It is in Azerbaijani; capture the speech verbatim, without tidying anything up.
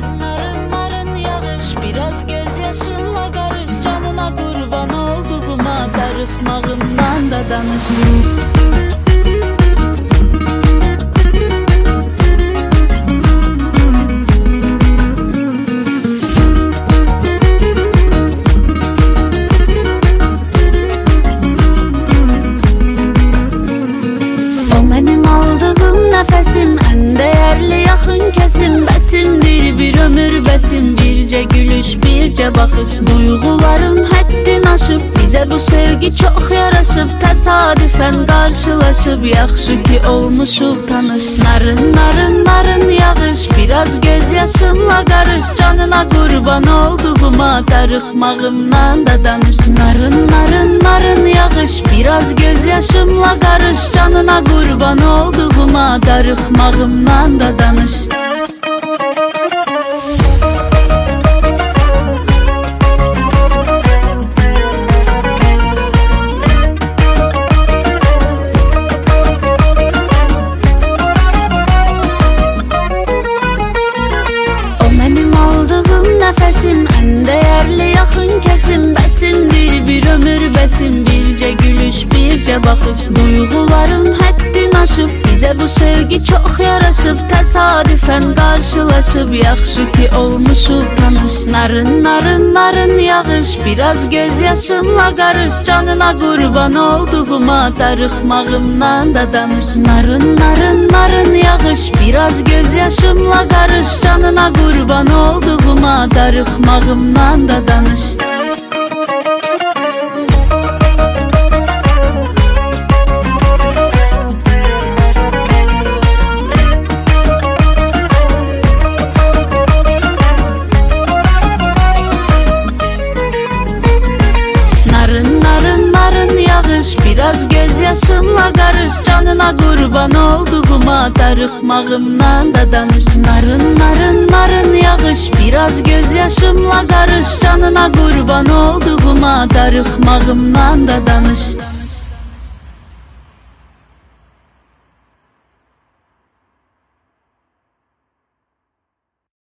Narın narın yağış, biraz gözyaşımla karış. Canına kurban olduğuma darıxmağımdan da danış. Nəfəsim ən dəyərli yaxın kəsim, bəsimdir bir ömür bəsim, bircə gülüş, bircə baxış. Duyğuların həddin aşıb, bizə bu sevgi çox yaraşıb, təsadüfən qarşılaşıb, yaxşı ki olmuşuq tanış. Narın narın narın yağış, biraz gözyaşımla qarış. Canına qurban olduğuma darıxmağımdan da danış. Narın narın narın yağış, biraz gözyaşımla qarış. Canına qurban olduğuma darıxmağımdan da danış. O mənim aldığım nəfəsim, ən dəyərli yaxın kəsim, bəsimdir bir ömür bəsim, bircə gülüş, bircə baxış. Duyğuların həddin aşıb, bizə bu sevgi çox yaraşıb, təsadüfən qarşılaşıb, yaxşı ki olmuşuq tanış. Narın narın narın yağış, biraz gözyaşımla qarış. Canına qurban olduğuma darıxmağımdan da danış. Narın narın narın yağış, biraz gözyaşımla qarış. Canına qurban olduğuma darıxmağımdan da danış. Biraz gözyaşımla qarış. Canına qurban olduğuma darıxmağımdan da danış. Narın narın narın yağış, biraz gözyaşımla qarış. Canına qurban olduğuma darıxmağımdan da danış.